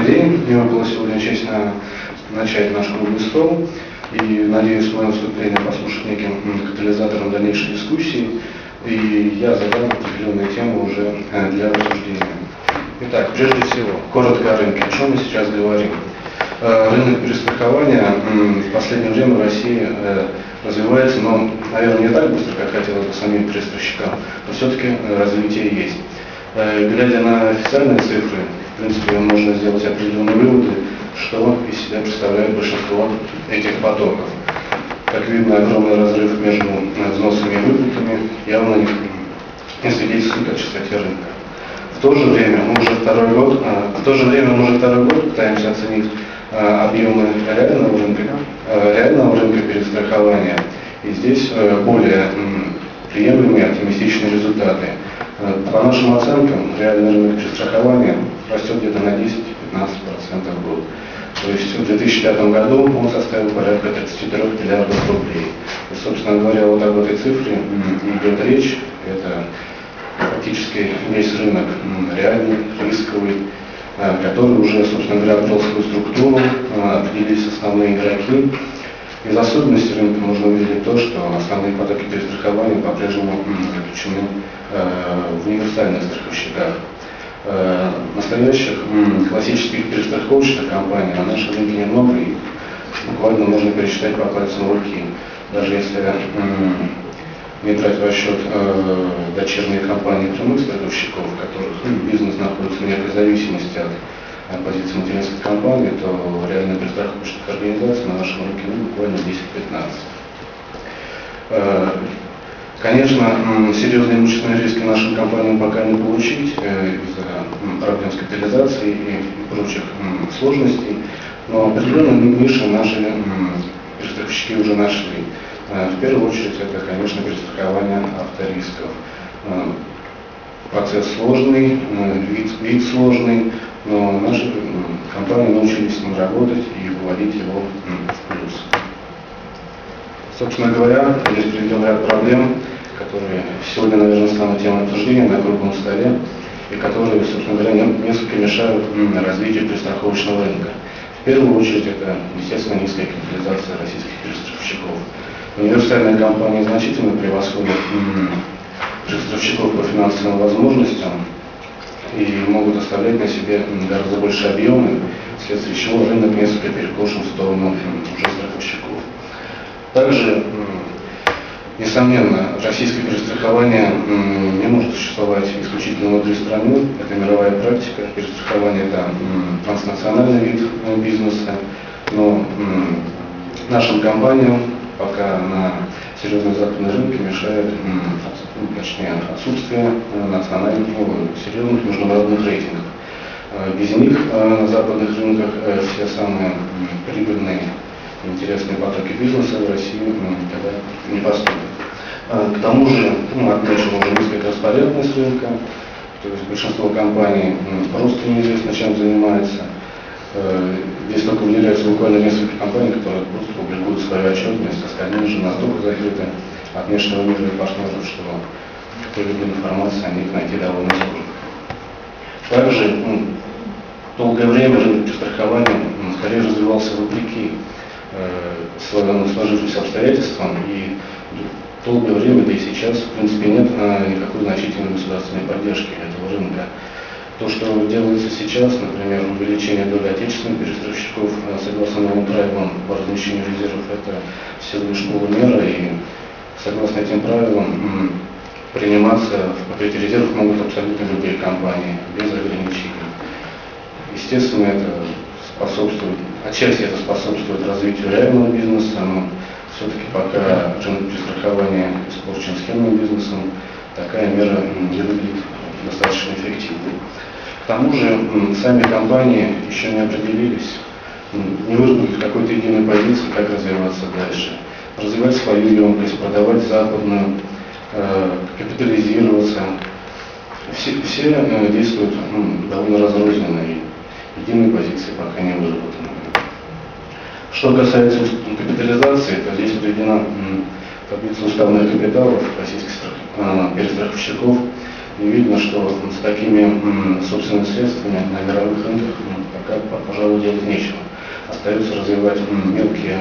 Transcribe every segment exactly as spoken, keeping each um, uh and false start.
день. Мне выпала сегодня честь на, начать наш круглый стол. И надеюсь, мое выступление послушать неким катализатором дальнейшей дискуссии. И я задам определенную тему уже для обсуждения. Итак, прежде всего, коротко о рынке. О чем мы сейчас говорим? Рынок перестрахования в последнее время в России развивается, но, наверное, не так быстро, как хотелось бы самим перестраховщикам, но все-таки развитие есть. Глядя на официальные цифры, в принципе, можно сделать определенные выводы, что из себя представляет большинство этих потоков. Как видно, огромный разрыв между взносами и выплатами явно не свидетельствует о чистоте рынка. В то же время мы уже второй год, в то же время мы уже второй год пытаемся оценить объемы реального рынка, реального рынка перестрахования, и здесь более приемлемые оптимистичные результаты. По нашим оценкам, реальный рынок перестрахования растет где-то на десять-пятнадцать процентов в год. То есть в две тысячи пятом году он составил порядка тридцати трёх миллиардов рублей. И, собственно говоря, вот об этой цифре идет речь. Это фактически весь рынок реальный, рисковый, который уже, собственно говоря, обрел свою структуру, определились основные игроки. Из особенностей рынка можно увидеть то, что основные потоки перестрахования по-прежнему заключены в универсальных страховщиках. Настоящих классических перестраховочных компаний на нашем рынке немного, и буквально можно пересчитать по пальцам руки. Даже если не брать в расчет э, дочерние компании прямых страховщиков, в которых ну, бизнес находится в некой зависимости от, от позиции материнской компании, то реально перестраховочных организаций на нашем рынке ну, буквально десять-пятнадцать. Э, конечно, серьезные имущественные риски нашим компаниям пока не получить э, из-за проблем с капитализацией и, и прочих м, сложностей, но определенные ниши наши м, перестраховщики уже нашли. В первую очередь это, конечно, перестрахование авторисков. Процесс сложный, вид, вид сложный, но наши компании научились с ним работать и выводить его в плюс. Собственно говоря, здесь приведен ряд проблем, которые сегодня, наверное, станут темой обсуждения на круглом столе, и которые, собственно говоря, несколько мешают развитию перестраховочного рынка. В первую очередь это, естественно, низкая капитализация российских перестраховщиков. Универсальные компании значительно превосходят перестраховщиков по финансовым возможностям и могут оставлять на себе гораздо больше объемы, вследствие чего рынок несколько перекошен в сторону уже страховщиков. Также, несомненно, российское перестрахование не может существовать исключительно внутри страны. Это мировая практика. Перестрахование – это транснациональный вид бизнеса, но нашим компаниям пока на серьезные западные рынки мешает, ну, точнее, отсутствие национальных, ну, серьезных международных рейтингов. Без них на западных рынках все самые прибыльные, интересные потоки бизнеса в России никогда не поступят. К тому же, ну, отмечена уже низкая транспарентность рынка, то есть большинство компаний просто неизвестно, чем занимается. Здесь только выделяются буквально несколько компаний, которые просто публикуют свою отчетность, остальные же настолько закрыты от внешнего мира и партнеров, что какой-либо информации о них найти довольно сложно. Также ну, долгое время рынок перестрахования ну, скорее развивался вопреки э, сложившимся обстоятельствам, и долгое время, да и сейчас, в принципе, нет а, никакой значительной государственной поддержки этого рынка. То, что делается сейчас, например, увеличение доли отечественных перестраховщиков согласно новым правилам по размещению резервов, это всего лишь полумера, и согласно этим правилам приниматься в покрытие резервов могут абсолютно любые компании, без ограничений. Естественно, это способствует, отчасти это способствует развитию реального бизнеса, но все-таки пока рынок перестрахования испорчен схемным бизнесом, такая мера не выглядит достаточно эффективной. К тому же сами компании еще не определились, не выработали какой-то единой позиции, как развиваться дальше. Развивать свою емкость, продавать западную, э, капитализироваться. Все, все э, действуют ну, довольно разрозненно, и единой позиции пока не выработаны. Что касается капитализации, то здесь приведена таблица уставных капиталов российских э, перестраховщиков. И видно, что с такими м, собственными средствами на мировых рынках м, пока делать нечего. Остается развивать мелкие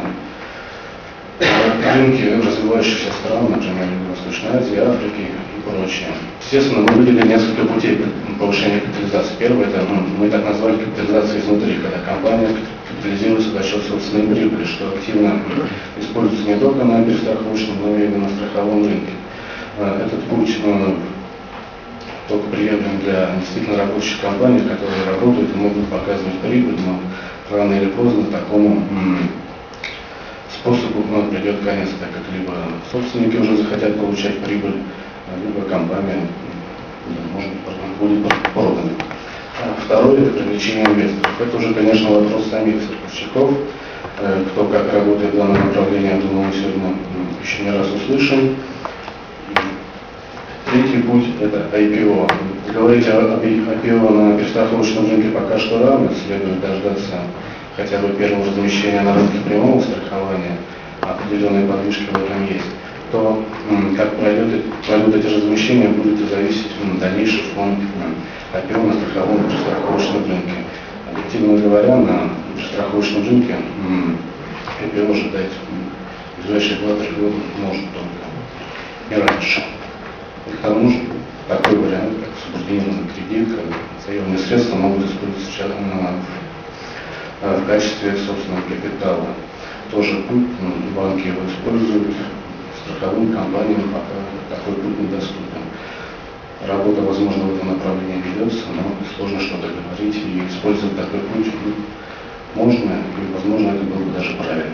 рынки развивающихся стран, например, Восточной Азии, Африки и прочее. Естественно, мы выделили несколько путей повышения капитализации. Первое, это ну, мы так назвали капитализацией изнутри, когда компания капитализируется за счет собственной прибыли, что активно используется не только на перестраховочном, но и на страховом рынке. Этот путь ну, только приемлем для действительно работающих компаний, которые работают и могут показывать прибыль, но рано или поздно такому способу ну, придет конец, так как либо собственники уже захотят получать прибыль, либо компания может будет продана. Второе – это привлечение инвесторов. Это уже, конечно, вопрос самих страховщиков, кто как работает в данном направлении, я думаю, мы сегодня еще не раз услышим. Третий путь – это ай пи о. Говорить об ай пи о на перестраховочном рынке пока что рано, следует дождаться хотя бы первого размещения на рынке прямого страхования, определенные подвижки в этом есть, то как пройдет, пройдут эти размещения, будет и зависеть дальнейший фон ай пи о на страховом перестраховочном рынке. Объективно говоря, на перестраховочном рынке ай пи о ожидать в ближайшие два-три года может только не раньше. И к тому же такой вариант, как субсидированный кредит, заемные средства могут использоваться сейчас в качестве собственного капитала. Тоже путь банки его используют, страховым компаниям пока такой путь недоступен. Работа, возможно, в этом направлении ведется, но сложно что-то говорить, и использовать такой путь можно, и, возможно, это было бы даже правильно.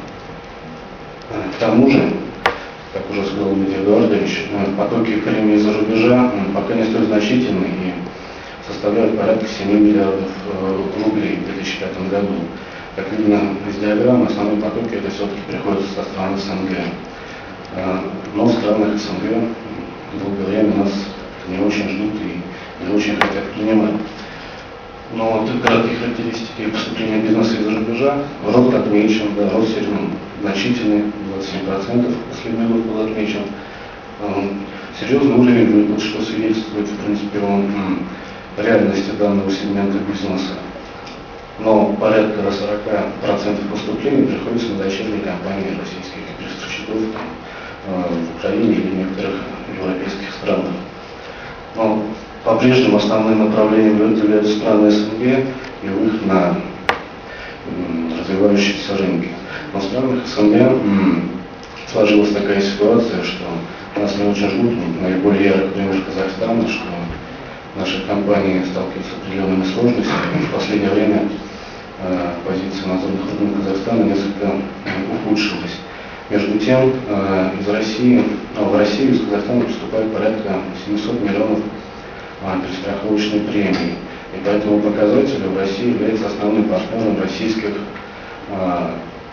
К тому же, как уже сказал Дмитрий Эдуардович, потоки премий из-за рубежа пока не столь значительны и составляют порядка семи миллиардов рублей в две тысячи пятом году. Как видно из диаграммы, основные потоки это все-таки приходят со стран эс эн гэ. Но в странах эс эн гэ долгое время нас не очень ждут и не очень хотят принимать. Но вот краткие характеристики поступления бизнеса из-за рубежа. Рост отмечен, да, рост значительный, двадцать семь процентов последний год был отмечен. Серьезный уровень выплат, что свидетельствует, в принципе, о реальности данного сегмента бизнеса. Но порядка до сорока процентов поступлений приходится на дочерние компании российских перестраховщиков в Украине или в некоторых европейских странах. Но по-прежнему основным направлением являются страны эс эн гэ и выход на развивающиеся рынки. Но в странах эс эн гэ сложилась такая ситуация, что нас не очень ждут. Наиболее яркий пример Казахстана, что наши компании сталкиваются с определенными сложностями. В последнее время э, позиция надзорных органов Казахстана несколько ухудшилась. Между тем, э, из России, ну, в Россию из Казахстана поступает порядка семисот миллионов э, перестраховочной премии. И по этому показателю в России является основным партнером российских э,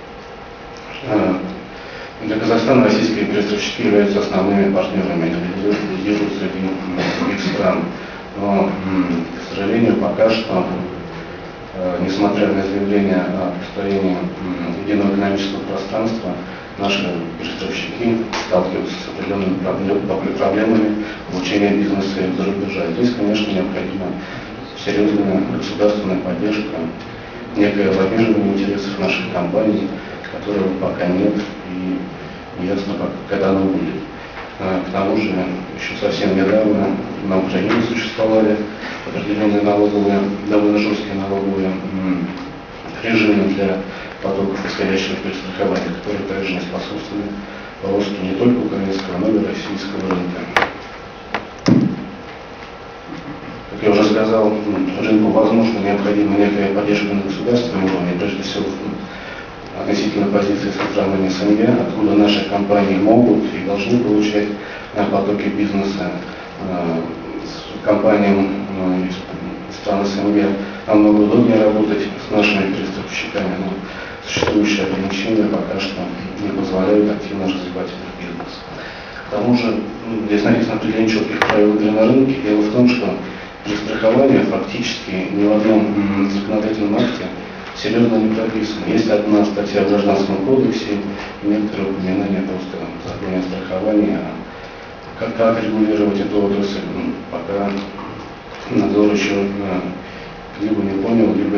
э, Для Казахстана российские перестраховщики являются основными партнерами, лидируют среди других стран. Но, к сожалению, пока что, несмотря на заявление о построении единого экономического пространства, наши перестраховщики сталкиваются с определенными проблемами получения бизнеса из-за рубежа. Здесь, конечно, необходима серьезная государственная поддержка, некое лоббирование интересов наших компаний, которого пока нет и неясно, когда оно будет. К тому же, еще совсем недавно на Украине существовали определенные налоговые, довольно жесткие налоговые режимы для потоков исходящего перестрахования, которые также не способствовали росту не только украинского, но и российского рынка. Как я уже сказал, рынку, возможно, необходима некая поддержка на государственном уровне, прежде всего относительно позиции со странами эс эн гэ, откуда наши компании могут и должны получать потоки бизнеса. С компаниями из стран эс эн гэ намного удобнее работать с нашими перестраховщиками, но существующие ограничения пока что не позволяют активно развивать этот бизнес. К тому же, здесь написано определение четких правил игры на рынке. Дело в том, что перестрахование фактически ни в одном законодательном акте серьезно не прописано. Есть одна статья в Гражданском кодексе и некоторые упоминания просто в законе о страховании. Как, как регулировать эту отрасль, пока надзор еще либо не понял, либо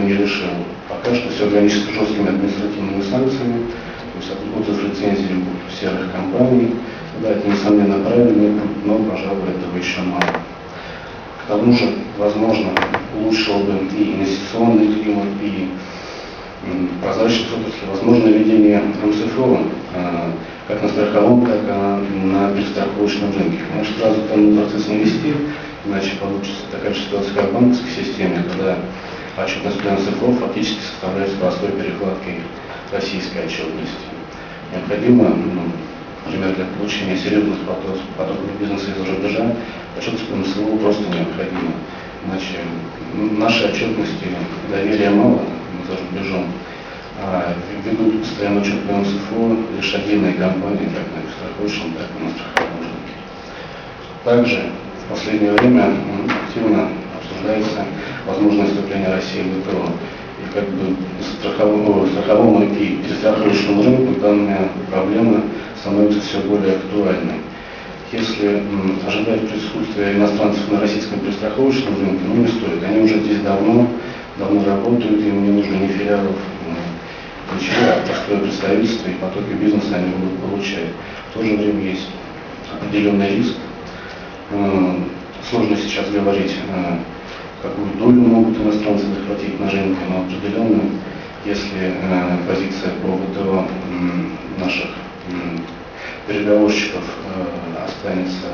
не решил. Пока что все ограничится жесткими административными санкциями, то есть откуда из лицензии серых компаний. Да, это, несомненно, правильный путь, но, пожалуй, этого еще мало. К тому же, возможно, улучшил бы и инвестиционный климат, и прозрачность отрасли, возможно, введение эм эс эф о как на страховом, так и на перестраховочном рынке. Конечно, сразу к тому процесс не вести, иначе получится такая же ситуация, как в банковской системе, когда отчетность эм эс эф о фактически составляется простой перекладкой российской отчетности. Необходимо, ну, например, для получения серьезных потоков, потоков бизнеса из-за рубежа, отчетность эм эс эф о просто необходима. Иначе нашей отчетности доверия мало за рубежом. А ведут постоянно учет по эм эс эф о лишь отдельные компании, как на страховочном, так и на страховом рынке. Также в последнее время активно обсуждается возможность вступления России в ВТО. И как бы страховому, страховому и перестраховочному рынку данная проблема становится все более актуальной. Если м, ожидать присутствия иностранцев на российском перестраховочном рынке, ну не стоит. Они уже здесь давно, давно работают, им не нужно ни филиалов, ничего, а простое представительство и потоки бизнеса они будут получать. В то же время есть определенный риск. Сложно сейчас говорить, какую долю могут иностранцы захватить на рынке, но определенно, если позиция по ВТО наших переговорщиков останется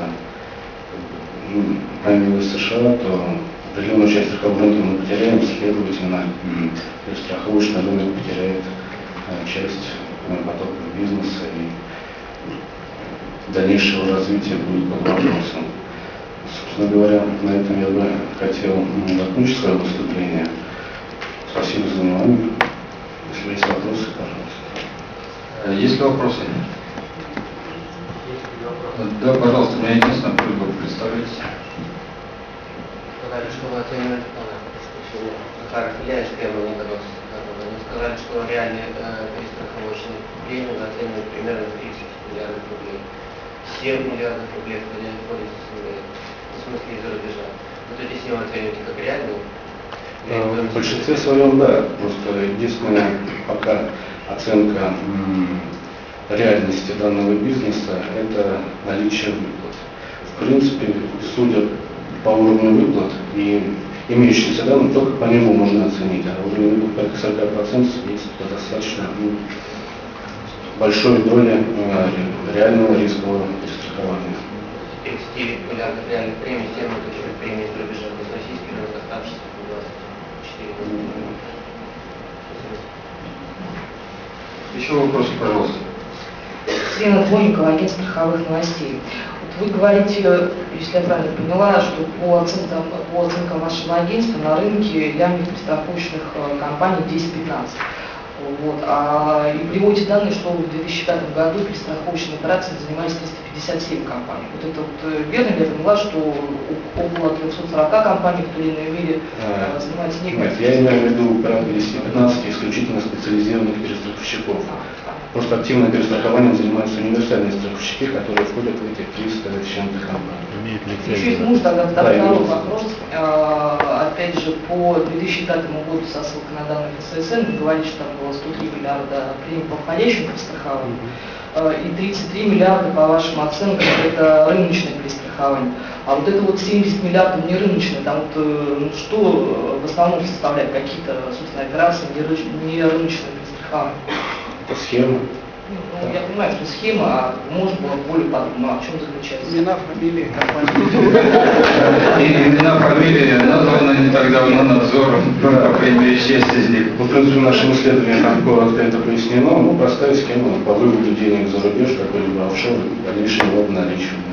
на милость США, то определенную часть страхового рынка мы потеряем, следовательно, страховочный рынок потеряет часть потоков бизнеса и дальнейшего развития будет под вопросом. Собственно говоря, на этом я бы хотел закончить свое выступление. Спасибо за внимание. Если есть вопросы, пожалуйста. Есть ли вопросы? Да, пожалуйста, меня единственное просьба представить. Сказали, что это именно как влияет первый недорос. Они сказали, что реальные э, перестраховочные премии оценивают примерно тридцать миллиардов рублей. семь миллиардов рублей входят в смысле из-за рубежа. Вот эти семь оцениваете как реальные? В большинстве своем, да. Просто единственная пока оценка м, реальности данного бизнеса – это наличие выплат. В принципе, судя по уровню выплат и имеющихся данных, только по нему можно оценить. А уровень выплат порядка сорок процентов есть достаточно ну, большой доли э, реального рискового перестрахования. девять миллиардов реальных премий, семь тысяч премий из рубежа, то есть российский рынок оставшийся двадцать четыре. Еще вопросы, пожалуйста. Елена Дворникова, агент страховых новостей. Вот вы говорите, если я правильно поняла, что по оценкам, по оценкам вашего агентства на рынке реальных страховочных компаний десять-пятнадцать. Вот, а, и приводите данные, что в две тысячи пятом году перестраховочными операциями занимались триста пятьдесят семь компаний. Вот это вот верно ли я поняла, что около трехсот сорока компаний в той или иной мере а, занимаются некой... Нет, я имею в виду порядка десять-пятнадцать исключительно специализированных перестраховщиков. Просто активным перестрахованием занимаются универсальные страховщики, которые входят в эти триста с чем-то компаний. Еще есть нужно тогда второй да, вопрос. А, опять же, по две тысячи пятому году со ссылкой на данные эф эс эс эн вы говорите, что там было сто три миллиарда премий по входящим перестрахованиям, mm-hmm. и тридцать три миллиарда, по вашим оценкам, это рыночное перестрахование. А вот это вот семьдесят миллиардов не рыночное, там вот ну, что в основном составляет какие-то, собственно, операции не рыночное перестрахование? Это схема. Ну, я понимаю, что схема, а может было более подробно, а в чем заключается? Имена, фамилии, компании. Имена, фамилии названы не так давно надзором, по крайней мере, часть из них. В принципе, в нашем исследовании там коротко это пояснено, ну, простая схема по выводу денег за рубеж, какой-либо офшор, дальнейшего его обналичивания.